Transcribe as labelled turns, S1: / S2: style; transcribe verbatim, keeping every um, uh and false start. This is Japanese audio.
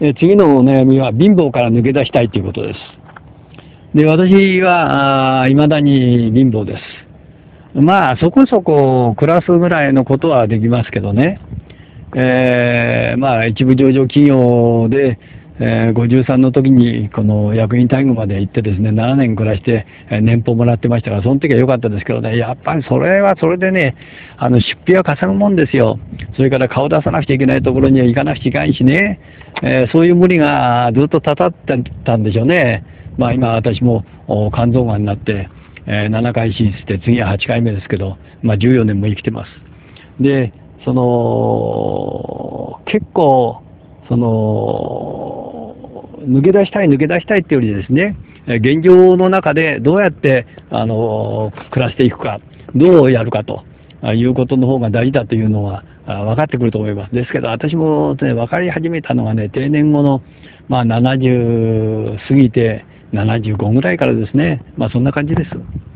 S1: え次のお悩みは貧乏から抜け出したいということです。で、私は、いまだに貧乏です。まあ、そこそこ暮らすぐらいのことはできますけどね。えー、まあ、一部上場企業で、えー、ごじゅうさんの時に、この役員待遇まで行ってですね、ななねん暮らして、えー、年俸もらってましたから、その時は良かったですけどね、やっぱりそれはそれでね、あの、出費はかさむもんですよ。それから顔出さなくちゃいけないところには行かなくちゃいけないしね、えー、そういう無理がずっとたたってたんでしょうね。まあ、今私も肝臓がんになって、えー、ななかい手術して次ははちかいめですけど、まあ、じゅうよねんも生きてます。で、その、結構、その、抜け出したい抜け出したいっていうよりですね、現状の中でどうやって、あの、暮らしていくか、どうやるかということの方が大事だというのが分かってくると思います。ですけど、私も、ね、分かり始めたのがね、定年後の、まあ、ななじゅう過ぎて、ななじゅうごぐらいからですね。まあ、そんな感じです。